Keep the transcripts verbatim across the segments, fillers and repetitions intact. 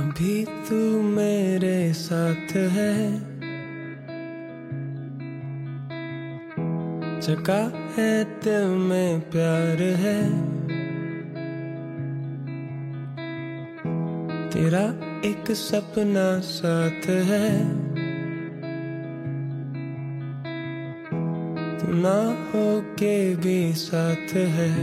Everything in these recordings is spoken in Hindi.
अभी तू मेरे साथ है, जगह है दिल में प्यार है, तेरा एक सपना साथ है, तू ना हो के भी साथ है।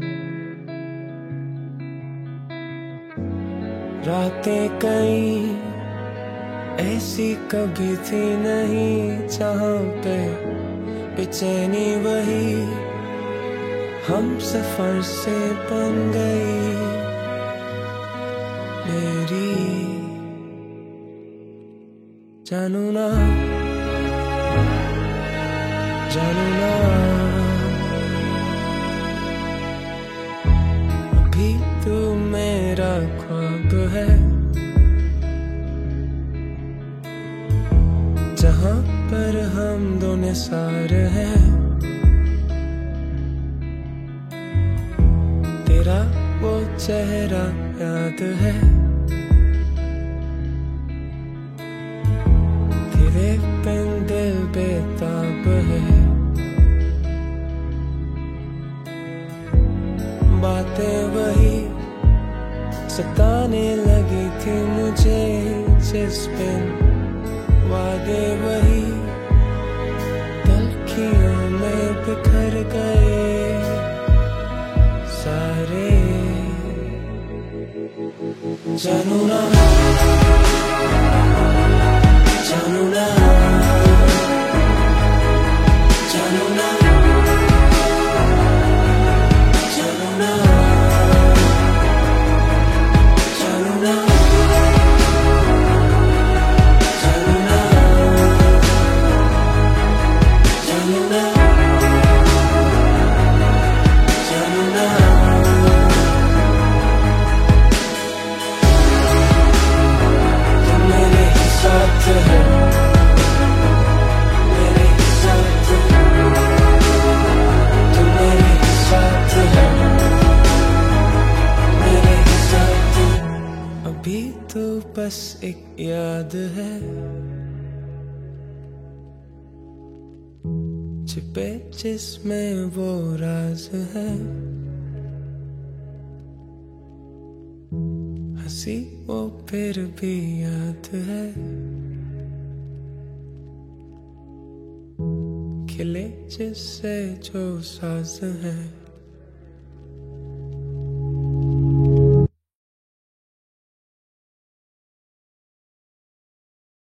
रातें कई ऐसी कभी थी नहीं, जहाँ पे बेचैनी वही हम सफर से बन गई मेरी। जानू ना जानू ना अभी तू मेरा ख्वाब है, जहाँ पर हम दो निसार हैं, तेरा वो चेहरा याद है, तेरे बिन दिल बेताब है। बातें वही सताने लगी थी मुझे जिस दिन, वादे वही तलखियों में बिखर गए सारे। जानू ना जानू ना जानू ना जानू ना जानू ना जानू ना जानू ना जानू ना तुम मेरे ही साथ है, मेरे ही साथ, तुम मेरे ही साथ है, मेरे ही साथ। अभी तो बस एक याद है, छिपे जिसमें वो राज है, हंसी वो फिर भी याद है, खिले जिससे जो साज है।